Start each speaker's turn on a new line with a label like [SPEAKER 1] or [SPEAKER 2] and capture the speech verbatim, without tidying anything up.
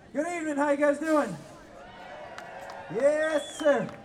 [SPEAKER 1] Good evening. How you guys doing? Yes, sir.